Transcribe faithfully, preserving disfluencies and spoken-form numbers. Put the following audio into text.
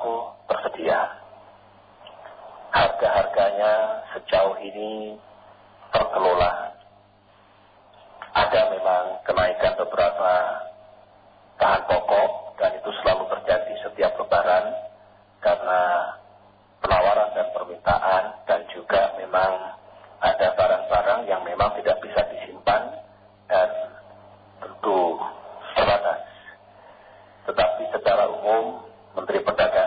selalu tersedia. Harga-harganya sejauh ini terkelola. Ada memang kenaikan beberapa bahan pokok dan itu selalu terjadi setiap lebaran karena penawaran dan permintaan, dan juga memang ada barang-barang yang memang tidak bisa disimpan dan tentu terbatas. Tetapi secara umum Menteri Perdagangan